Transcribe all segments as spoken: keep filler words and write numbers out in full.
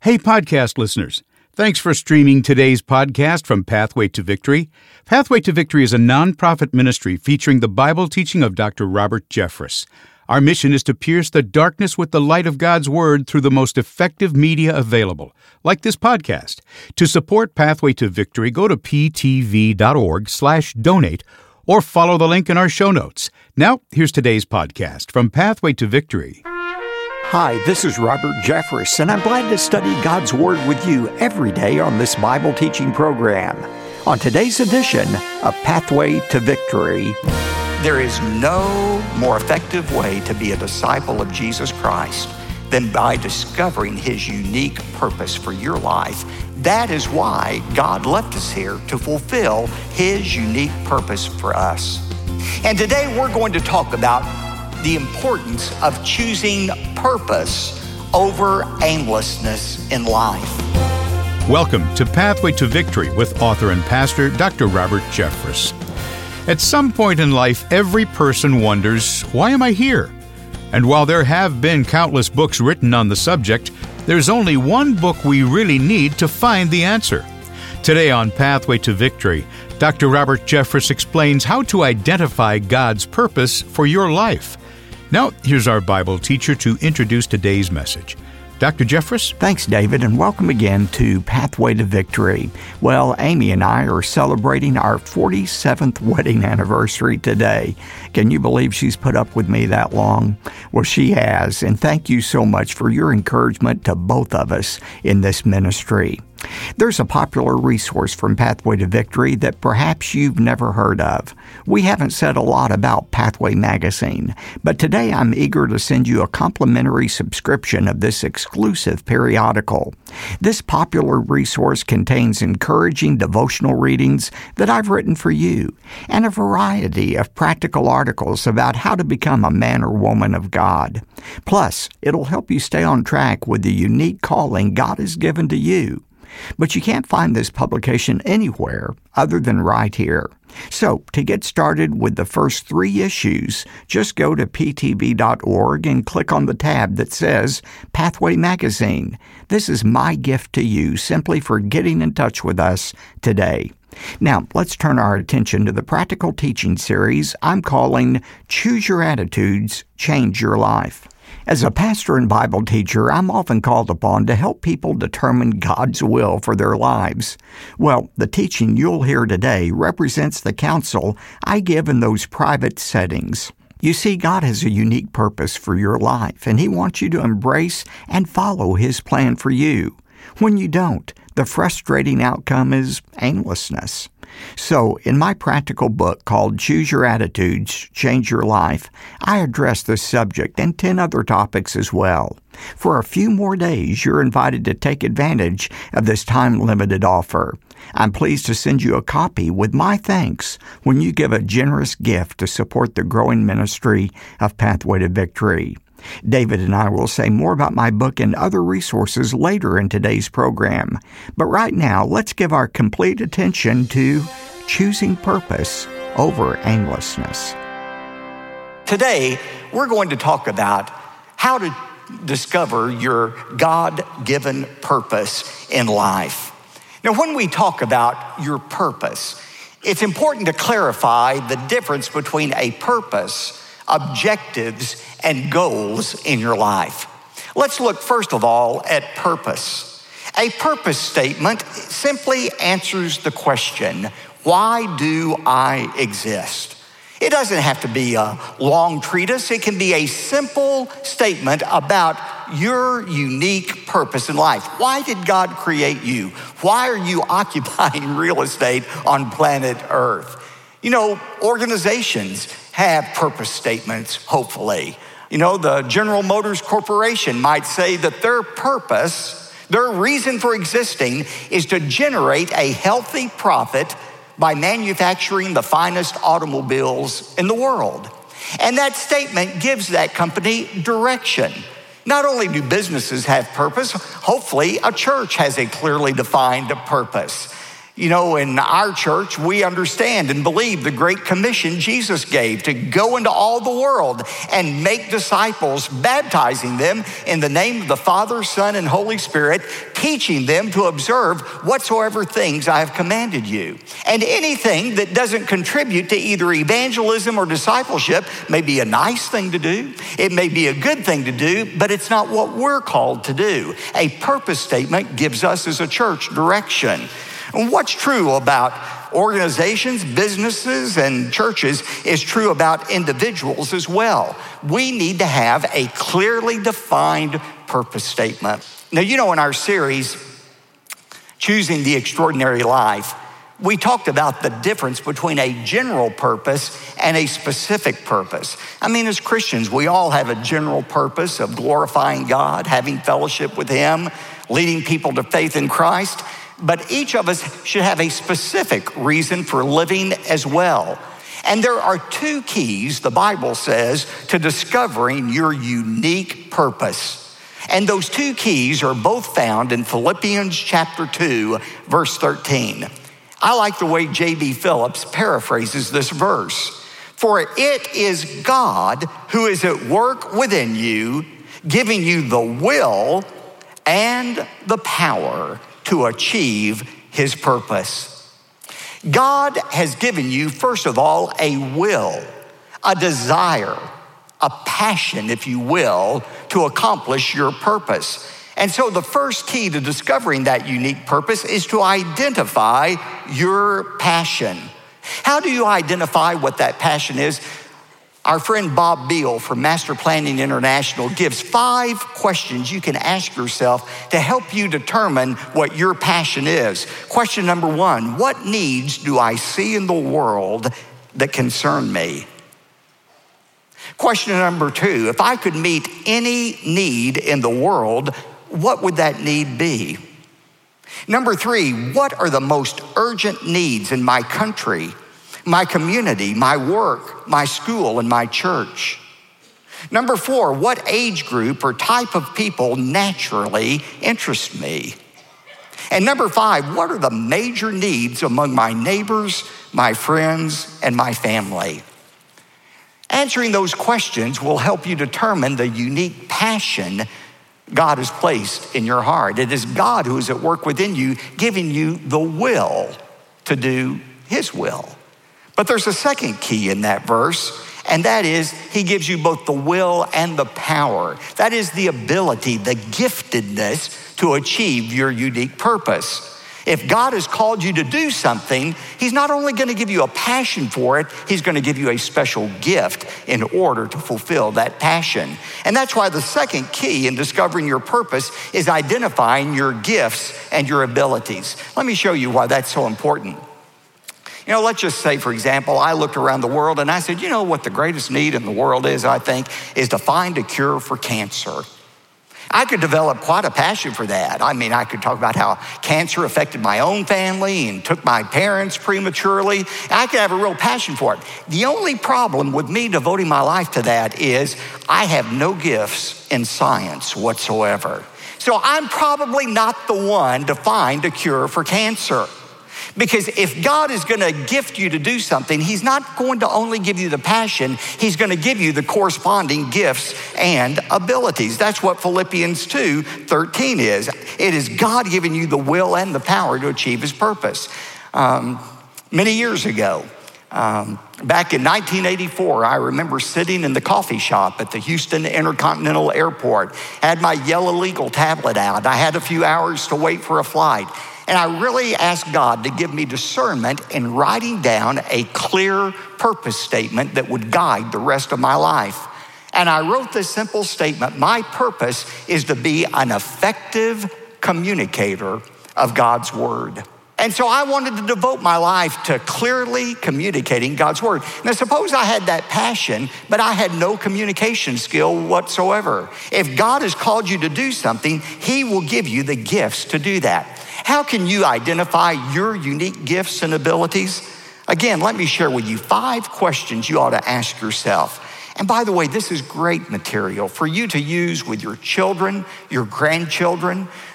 Hey, podcast listeners. Thanks for streaming today's podcast from Pathway to Victory. Pathway to Victory is a nonprofit ministry featuring the Bible teaching of Doctor Robert Jeffress. Our mission is to pierce the darkness with the light of God's Word through the most effective media available, like this podcast. To support Pathway to Victory, go to ptv.org slash donate or follow the link in our show notes. Now, here's today's podcast from Pathway to Victory. Hi, this is Robert Jeffress, and I'm glad to study God's Word with you every day on this Bible teaching program. On today's edition of Pathway to Victory, there is no more effective way to be a disciple of Jesus Christ than by discovering His unique purpose for your life. That is why God left us here, to fulfill His unique purpose for us. And today we're going to talk about the importance of choosing purpose over aimlessness in life. Welcome to Pathway to Victory with author and pastor Doctor Robert Jeffress. At some point in life, every person wonders, why am I here? And while there have been countless books written on the subject, there's only one book we really need to find the answer. Today on Pathway to Victory, Doctor Robert Jeffress explains how to identify God's purpose for your life. Now, here's our Bible teacher to introduce today's message. Doctor Jeffress? Thanks, David, and welcome again to Pathway to Victory. Well, Amy and I are celebrating our forty-seventh wedding anniversary today. Can you believe she's put up with me that long? Well, she has, and thank you so much for your encouragement to both of us in this ministry. There's a popular resource from Pathway to Victory that perhaps you've never heard of. We haven't said a lot about Pathway Magazine, but today I'm eager to send you a complimentary subscription of this exclusive periodical. This popular resource contains encouraging devotional readings that I've written for you, and a variety of practical articles about how to become a man or woman of God. Plus, it'll help you stay on track with the unique calling God has given to you. But you can't find this publication anywhere other than right here. So, to get started with the first three issues, just go to p t v dot org and click on the tab that says Pathway Magazine. This is my gift to you simply for getting in touch with us today. Now, let's turn our attention to the practical teaching series I'm calling Choose Your Attitudes, Change Your Life. As a pastor and Bible teacher, I'm often called upon to help people determine God's will for their lives. Well, the teaching you'll hear today represents the counsel I give in those private settings. You see, God has a unique purpose for your life, and He wants you to embrace and follow His plan for you. When you don't, the frustrating outcome is aimlessness. So, in my practical book called Choose Your Attitudes, Change Your Life, I address this subject and ten other topics as well. For a few more days, you're invited to take advantage of this time-limited offer. I'm pleased to send you a copy with my thanks when you give a generous gift to support the growing ministry of Pathway to Victory. David and I will say more about my book and other resources later in today's program. But right now, let's give our complete attention to choosing purpose over aimlessness. Today, we're going to talk about how to discover your God-given purpose in life. Now, when we talk about your purpose, it's important to clarify the difference between a purpose, objectives, and goals in your life. Let's look first of all at purpose. A purpose statement simply answers the question, why do I exist? It doesn't have to be a long treatise. It can be a simple statement about your unique purpose in life. Why did God create you? Why are you occupying real estate on planet Earth? You know, organizations have purpose statements, hopefully. You know, the General Motors Corporation might say that their purpose, their reason for existing, is to generate a healthy profit by manufacturing the finest automobiles in the world. And that statement gives that company direction. Not only do businesses have purpose, hopefully a church has a clearly defined purpose. You know, in our church, we understand and believe the Great Commission Jesus gave to go into all the world and make disciples, baptizing them in the name of the Father, Son, and Holy Spirit, teaching them to observe whatsoever things I have commanded you. And anything that doesn't contribute to either evangelism or discipleship may be a nice thing to do. It may be a good thing to do, but it's not what we're called to do. A purpose statement gives us as a church direction. And what's true about organizations, businesses, and churches is true about individuals as well. We need to have a clearly defined purpose statement. Now, you know, in our series, Choosing the Extraordinary Life, we talked about the difference between a general purpose and a specific purpose. I mean, as Christians, we all have a general purpose of glorifying God, having fellowship with Him, leading people to faith in Christ. But each of us should have a specific reason for living as well. And there are two keys, the Bible says, to discovering your unique purpose. And those two keys are both found in Philippians chapter two, verse thirteen. I like the way J B Phillips paraphrases this verse. For it is God who is at work within you, giving you the will and the power to achieve His purpose. God has given you, first of all, a will, a desire, a passion, if you will, to accomplish your purpose. And so the first key to discovering that unique purpose is to identify your passion. How do you identify what that passion is? Our friend Bob Beal from Master Planning International gives five questions you can ask yourself to help you determine what your passion is. Question number one, what needs do I see in the world that concern me? Question number two, if I could meet any need in the world, what would that need be? Number three, what are the most urgent needs in my country, my community, my work, my school, and my church? Number four, what age group or type of people naturally interest me? And number five, what are the major needs among my neighbors, my friends, and my family? Answering those questions will help you determine the unique passion God has placed in your heart. It is God who is at work within you, giving you the will to do His will. But there's a second key in that verse, and that is He gives you both the will and the power. That is the ability, the giftedness to achieve your unique purpose. If God has called you to do something, He's not only going to give you a passion for it, He's going to give you a special gift in order to fulfill that passion. And that's why the second key in discovering your purpose is identifying your gifts and your abilities. Let me show you why that's so important. You know, let's just say, for example, I looked around the world and I said, you know what the greatest need in the world is, I think, is to find a cure for cancer. I could develop quite a passion for that. I mean, I could talk about how cancer affected my own family and took my parents prematurely. I could have a real passion for it. The only problem with me devoting my life to that is I have no gifts in science whatsoever. So I'm probably not the one to find a cure for cancer. Because if God is going to gift you to do something, He's not going to only give you the passion, He's going to give you the corresponding gifts and abilities. That's what Philippians two thirteen is. It is God giving you the will and the power to achieve His purpose. Um, many years ago, um, back in nineteen eighty-four, I remember sitting in the coffee shop at the Houston Intercontinental Airport. I had my yellow legal tablet out. I had a few hours to wait for a flight. And I really asked God to give me discernment in writing down a clear purpose statement that would guide the rest of my life. And I wrote this simple statement: my purpose is to be an effective communicator of God's word. And so I wanted to devote my life to clearly communicating God's word. Now, suppose I had that passion, but I had no communication skill whatsoever. If God has called you to do something, He will give you the gifts to do that. How can you identify your unique gifts and abilities? Again, let me share with you five questions you ought to ask yourself. And by the way, this is great material for you to use with your children, your grandchildren.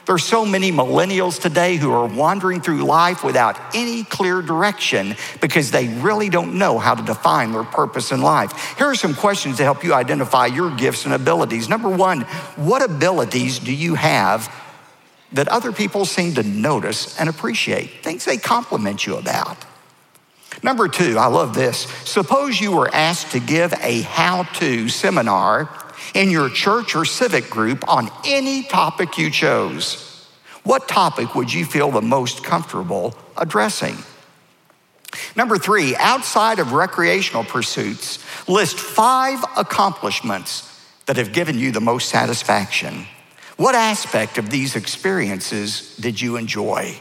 There's so many millennials today who are wandering through life without any clear direction because they really don't know how to define their purpose in life. Here are some questions to help you identify your gifts and abilities. Number one, what abilities do you have that other people seem to notice and appreciate? Things they compliment you about. Number two, I love this. Suppose you were asked to give a how-to seminar in your church or civic group on any topic you chose. What topic would you feel the most comfortable addressing? Number three, outside of recreational pursuits, list five accomplishments that have given you the most satisfaction. What aspect of these experiences did you enjoy?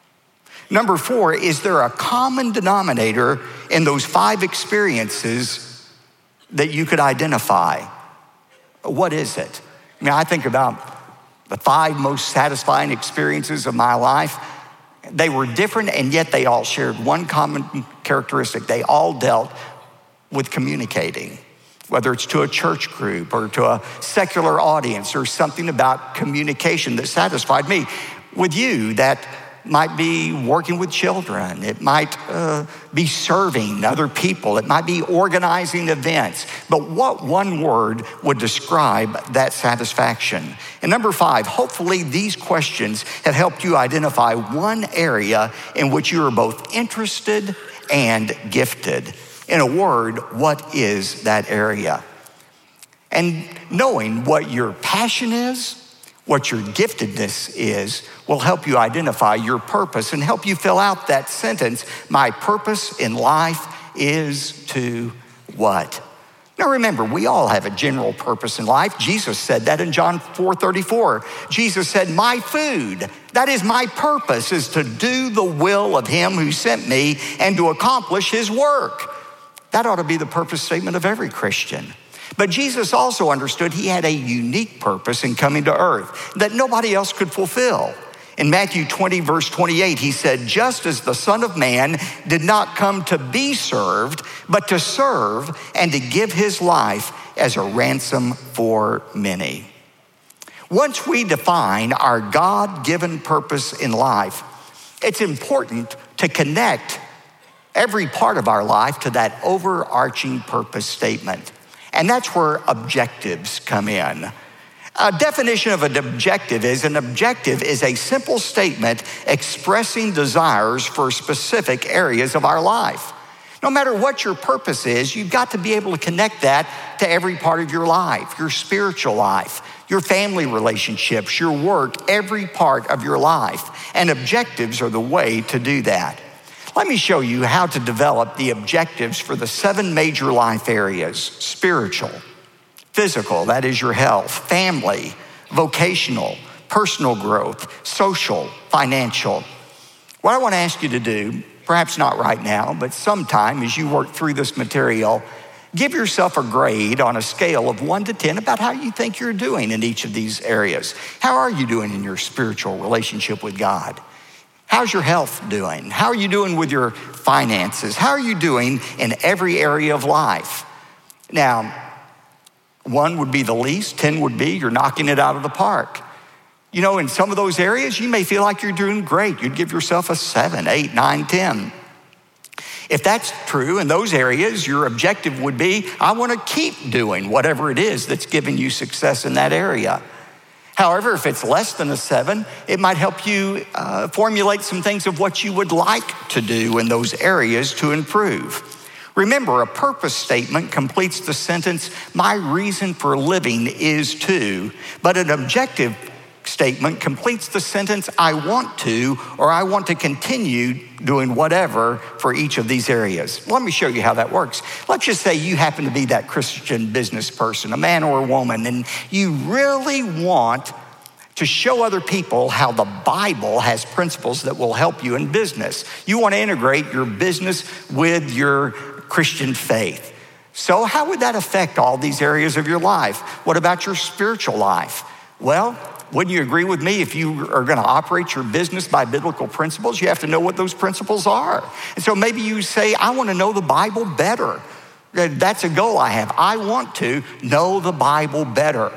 Number four, is there a common denominator in those five experiences that you could identify? What is it? I mean, I think about the five most satisfying experiences of my life. They were different, and yet they all shared one common characteristic. They all dealt with communicating, whether it's to a church group or to a secular audience, or something about communication that satisfied me. With you, that might be working with children. It might uh, be serving other people. It might be organizing events. But what one word would describe that satisfaction? And number five, hopefully these questions have helped you identify one area in which you are both interested and gifted. In a word, what is that area? And knowing what your passion is, what your giftedness is, will help you identify your purpose and help you fill out that sentence. My purpose in life is to what? Now remember, we all have a general purpose in life. Jesus said that in John four thirty-four. Jesus said, my food, that is my purpose, is to do the will of him who sent me and to accomplish his work. That ought to be the purpose statement of every Christian. But Jesus also understood he had a unique purpose in coming to earth that nobody else could fulfill. In Matthew twenty, verse twenty-eight, he said, just as the Son of Man did not come to be served, but to serve and to give his life as a ransom for many. Once we define our God-given purpose in life, it's important to connect every part of our life to that overarching purpose statement. And that's where objectives come in. A definition of an objective is an objective is a simple statement expressing desires for specific areas of our life. No matter what your purpose is, you've got to be able to connect that to every part of your life, your spiritual life, your family relationships, your work, every part of your life. And objectives are the way to do that. Let me show you how to develop the objectives for the seven major life areas: spiritual, physical, that is your health, family, vocational, personal growth, social, financial. What I want to ask you to do, perhaps not right now, but sometime as you work through this material, give yourself a grade on a scale of one to ten about how you think you're doing in each of these areas. How are you doing in your spiritual relationship with God? How's your health doing? How are you doing with your finances? How are you doing in every area of life? Now, one would be the least, ten would be you're knocking it out of the park. You know, in some of those areas, you may feel like you're doing great. You'd give yourself a seven, eight, nine, ten. If that's true in those areas, your objective would be, I want to keep doing whatever it is that's giving you success in that area. However, if it's less than a seven, it might help you uh, formulate some things of what you would like to do in those areas to improve. Remember, a purpose statement completes the sentence, my reason for living is to, but an objective statement completes the sentence, I want to, or I want to continue doing whatever for each of these areas. Let me show you how that works. Let's just say you happen to be that Christian business person, a man or a woman, and you really want to show other people how the Bible has principles that will help you in business. You want to integrate your business with your Christian faith. So how would that affect all these areas of your life? What about your spiritual life? Well, wouldn't you agree with me, if you are going to operate your business by biblical principles, you have to know what those principles are. And so maybe you say, I want to know the Bible better. That's a goal I have. I want to know the Bible better.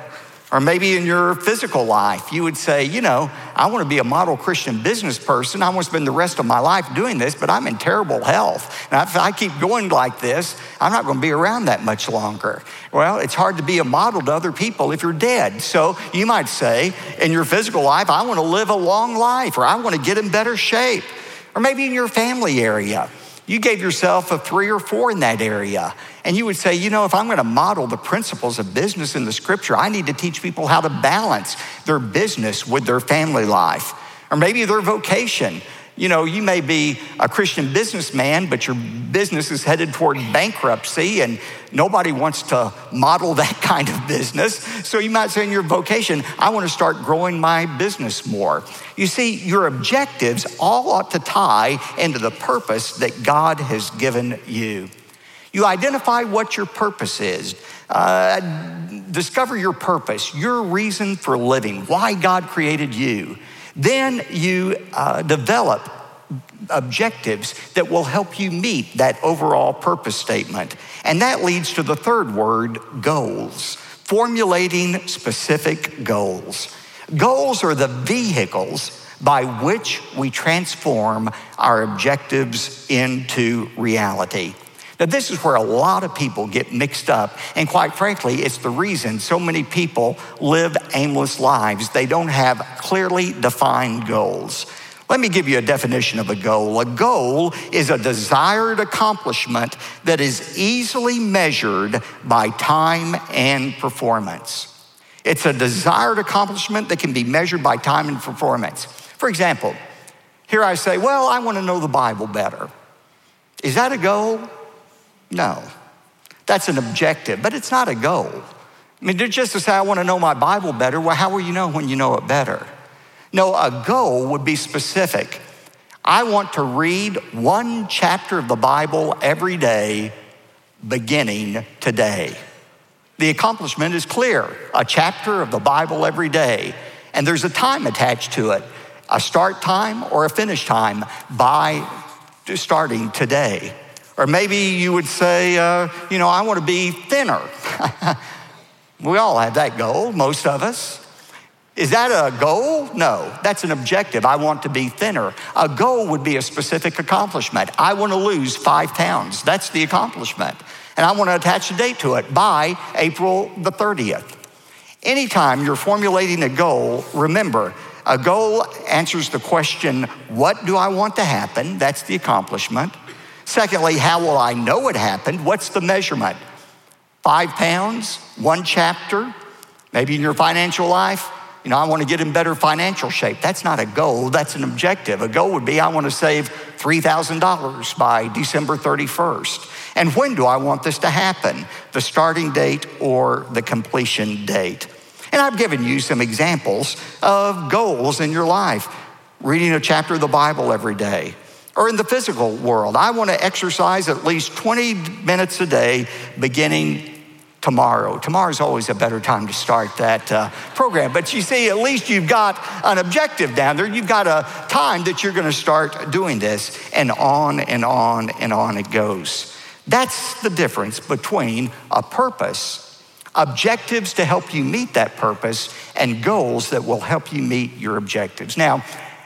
Or maybe in your physical life, you would say, you know, I want to be a model Christian business person. I want to spend the rest of my life doing this, but I'm in terrible health. And if I keep going like this, I'm not going to be around that much longer. Well, it's hard to be a model to other people if you're dead. So you might say, in your physical life, I want to live a long life, or I want to get in better shape. Or maybe in your family area, you gave yourself a three or four in that area. And you would say, you know, if I'm going to model the principles of business in the scripture, I need to teach people how to balance their business with their family life. Or maybe their vocation. You know, you may be a Christian businessman, but your business is headed toward bankruptcy and nobody wants to model that kind of business. So you might say in your vocation, I want to start growing my business more. You see, your objectives all ought to tie into the purpose that God has given you. You identify what your purpose is. Uh, discover your purpose, your reason for living, why God created you. Then you uh, develop objectives that will help you meet that overall purpose statement. And that leads to the third word, goals. Formulating specific goals. Goals are the vehicles by which we transform our objectives into reality. Now, this is where a lot of people get mixed up, and quite frankly, it's the reason so many people live aimless lives. They don't have clearly defined goals. Let me give you a definition of a goal. A goal is a desired accomplishment that is easily measured by time and performance. It's a desired accomplishment that can be measured by time and performance. For example, here I say, well, I want to know the Bible better. Is that a goal? No, that's an objective, but it's not a goal. I mean, just to say, I want to know my Bible better, well, how will you know when you know it better? No, a goal would be specific. I want to read one chapter of the Bible every day, beginning today. The accomplishment is clear, a chapter of the Bible every day, and there's a time attached to it, a start time or a finish time by starting today. Or maybe you would say, uh, you know, I want to be thinner. We all have that goal, most of us. Is that a goal? No, that's an objective. I want to be thinner. A goal would be a specific accomplishment. I want to lose five pounds. That's the accomplishment. And I want to attach a date to it by April the thirtieth. Anytime you're formulating a goal, remember, a goal answers the question, what do I want to happen? That's the accomplishment. Secondly, how will I know it happened? What's the measurement? Five pounds, one chapter, maybe in your financial life. You know, I want to get in better financial shape. That's not a goal, that's an objective. A goal would be, I want to save three thousand dollars by December thirty-first. And when do I want this to happen? The starting date or the completion date? And I've given you some examples of goals in your life. Reading a chapter of the Bible every day. Or in the physical world, I want to exercise at least twenty minutes a day beginning tomorrow. Tomorrow's always a better time to start that uh, program. But you see, at least you've got an objective down there. You've got a time that you're going to start doing this, and on and on and on it goes. That's the difference between a purpose, objectives to help you meet that purpose, and goals that will help you meet your objectives. Now,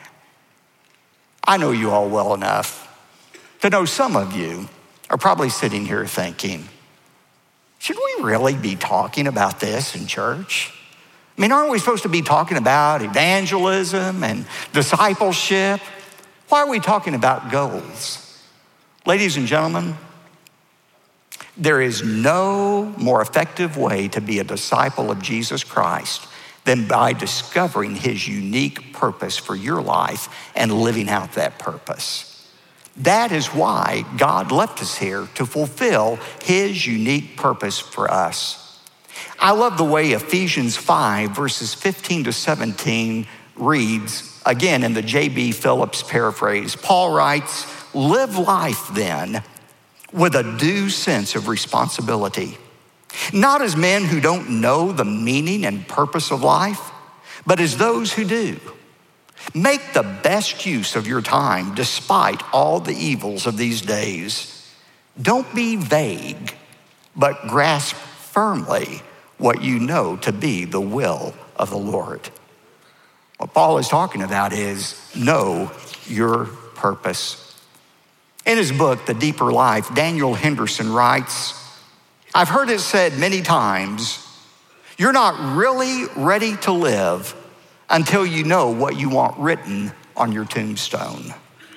I know you all well enough to know some of you are probably sitting here thinking, should we really be talking about this in church? I mean, aren't we supposed to be talking about evangelism and discipleship? Why are we talking about goals? Ladies and gentlemen, there is no more effective way to be a disciple of Jesus Christ than by discovering his unique purpose for your life and living out that purpose. That is why God left us here, to fulfill his unique purpose for us. I love the way Ephesians five, verses fifteen to seventeen reads, again in the J B Phillips paraphrase. Paul writes, live life then with a due sense of responsibility. Not as men who don't know the meaning and purpose of life, but as those who do. Make the best use of your time despite all the evils of these days. Don't be vague, but grasp firmly what you know to be the will of the Lord. What Paul is talking about is know your purpose. In his book, The Deeper Life, Daniel Henderson writes, I've heard it said many times, you're not really ready to live until you know what you want written on your tombstone.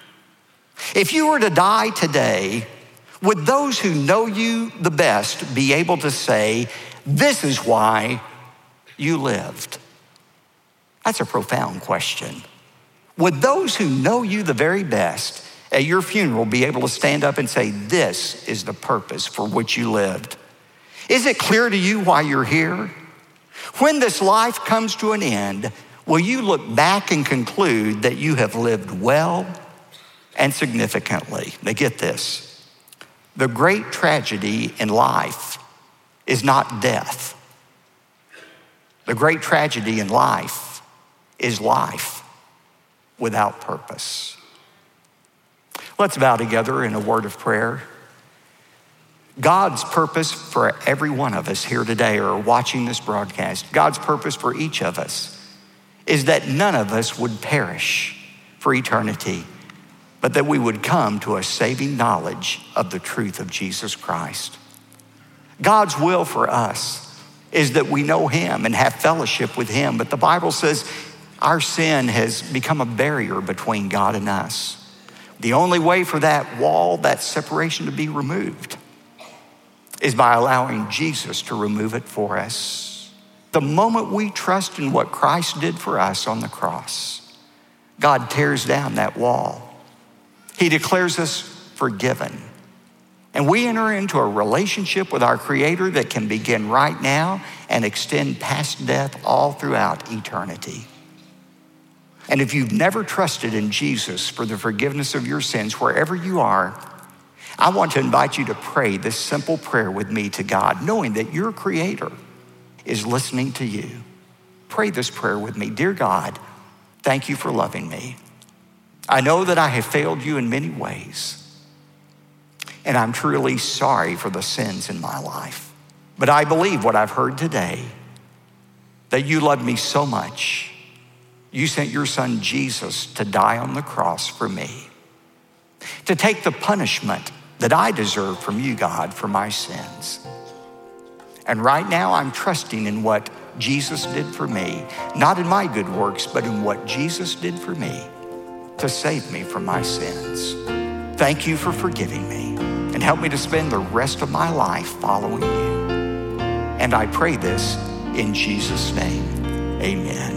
If you were to die today, would those who know you the best be able to say, this is why you lived? That's a profound question. Would those who know you the very best at your funeral be able to stand up and say, this is the purpose for which you lived? Is it clear to you why you're here? When this life comes to an end, will you look back and conclude that you have lived well and significantly? Now get this. The great tragedy in life is not death. The great tragedy in life is life without purpose. Let's bow together in a word of prayer. God's purpose for every one of us here today or watching this broadcast, God's purpose for each of us is that none of us would perish for eternity, but that we would come to a saving knowledge of the truth of Jesus Christ. God's will for us is that we know him and have fellowship with him, but the Bible says our sin has become a barrier between God and us. The only way for that wall, that separation to be removed is by allowing Jesus to remove it for us. The moment we trust in what Christ did for us on the cross, God tears down that wall. He declares us forgiven. And we enter into a relationship with our Creator that can begin right now and extend past death all throughout eternity. And if you've never trusted in Jesus for the forgiveness of your sins, wherever you are, I want to invite you to pray this simple prayer with me to God, knowing that your Creator is listening to you. Pray this prayer with me. Dear God, thank you for loving me. I know that I have failed you in many ways, and I'm truly sorry for the sins in my life. But I believe what I've heard today, that you love me so much, you sent your son Jesus to die on the cross for me, to take the punishment that I deserve from you, God, for my sins. And right now I'm trusting in what Jesus did for me, not in my good works, but in what Jesus did for me to save me from my sins. Thank you for forgiving me and help me to spend the rest of my life following you. And I pray this in Jesus' name, amen.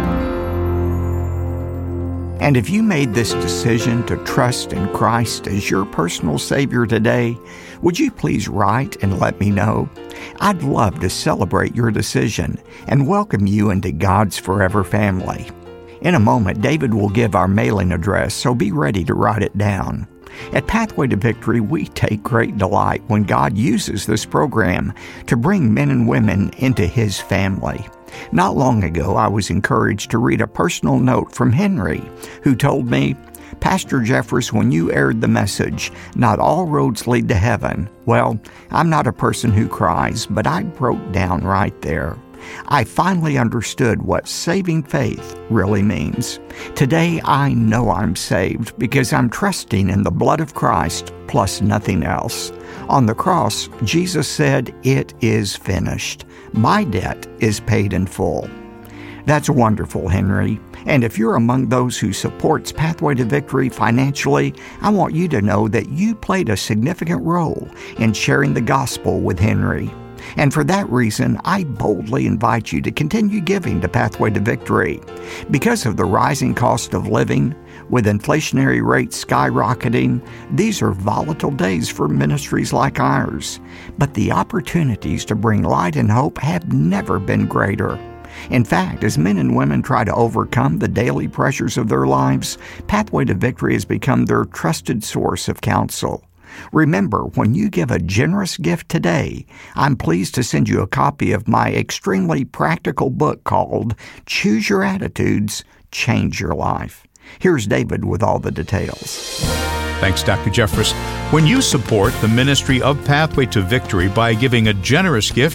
And if you made this decision to trust in Christ as your personal Savior today, would you please write and let me know? I'd love to celebrate your decision and welcome you into God's forever family. In a moment, David will give our mailing address, so be ready to write it down. At Pathway to Victory, we take great delight when God uses this program to bring men and women into His family. Not long ago, I was encouraged to read a personal note from Henry, who told me, Pastor Jeffress, when you aired the message, not all roads lead to heaven. Well, I'm not a person who cries, but I broke down right there. I finally understood what saving faith really means. Today, I know I'm saved because I'm trusting in the blood of Christ plus nothing else. On the cross, Jesus said, "It is finished. My debt is paid in full." That's wonderful, Henry. And if you're among those who supports Pathway to Victory financially, I want you to know that you played a significant role in sharing the gospel with Henry. And for that reason, I boldly invite you to continue giving to Pathway to Victory. Because of the rising cost of living, with inflationary rates skyrocketing, these are volatile days for ministries like ours. But the opportunities to bring light and hope have never been greater. In fact, as men and women try to overcome the daily pressures of their lives, Pathway to Victory has become their trusted source of counsel. Remember, when you give a generous gift today, I'm pleased to send you a copy of my extremely practical book called Choose Your Attitudes, Change Your Life. Here's David with all the details. Thanks, Doctor Jeffress. When you support the ministry of Pathway to Victory by giving a generous gift,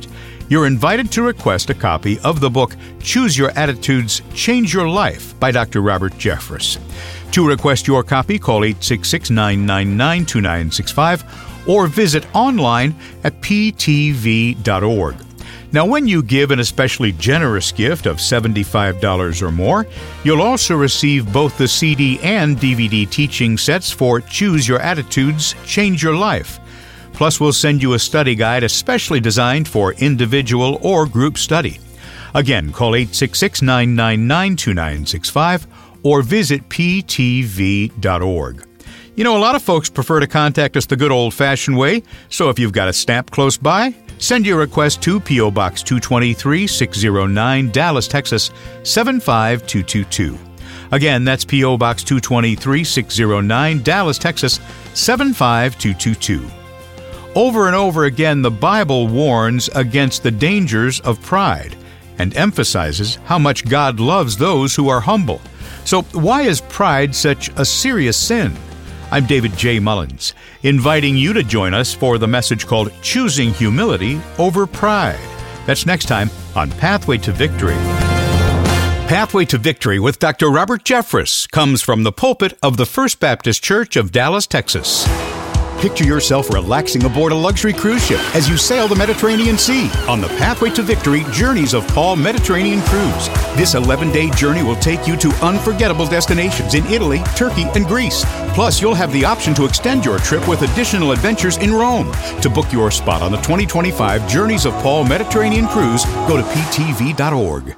you're invited to request a copy of the book Choose Your Attitudes, Change Your Life by Doctor Robert Jeffress. To request your copy, call eight six six, nine nine nine, two nine six five or visit online at p t v dot org. Now, when you give an especially generous gift of seventy-five dollars or more, you'll also receive both the C D and D V D teaching sets for Choose Your Attitudes, Change Your Life. Plus, we'll send you a study guide especially designed for individual or group study. Again, call eight six six, nine nine nine, two nine six five or visit p t v dot org. You know, a lot of folks prefer to contact us the good old-fashioned way, so if you've got a stamp close by, send your request to P O. Box two twenty-three, six oh nine, Dallas, Texas, seven five two two two. Again, that's P O. Box two twenty-three, six oh nine, Dallas, Texas, seven five two two two. Over and over again, the Bible warns against the dangers of pride and emphasizes how much God loves those who are humble. So why is pride such a serious sin? I'm David J. Mullins, inviting you to join us for the message called Choosing Humility Over Pride. That's next time on Pathway to Victory. Pathway to Victory with Doctor Robert Jeffress comes from the pulpit of the First Baptist Church of Dallas, Texas. Picture yourself relaxing aboard a luxury cruise ship as you sail the Mediterranean Sea on the Pathway to Victory Journeys of Paul Mediterranean Cruise. This eleven-day journey will take you to unforgettable destinations in Italy, Turkey, and Greece. Plus, you'll have the option to extend your trip with additional adventures in Rome. To book your spot on the twenty twenty-five Journeys of Paul Mediterranean Cruise, go to p t v dot org.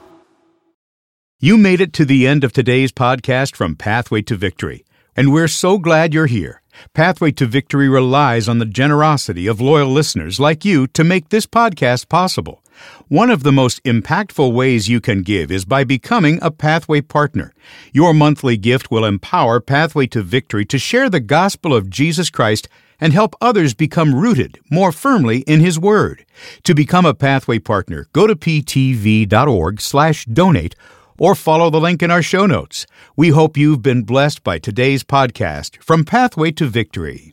You made it to the end of today's podcast from Pathway to Victory, and we're so glad you're here. Pathway to Victory relies on the generosity of loyal listeners like you to make this podcast possible. One of the most impactful ways you can give is by becoming a Pathway partner. Your monthly gift will empower Pathway to Victory to share the gospel of Jesus Christ and help others become rooted more firmly in His Word. To become a Pathway partner, go to p t v dot org slash donate or follow the link in our show notes. We hope you've been blessed by today's podcast from Pathway to Victory.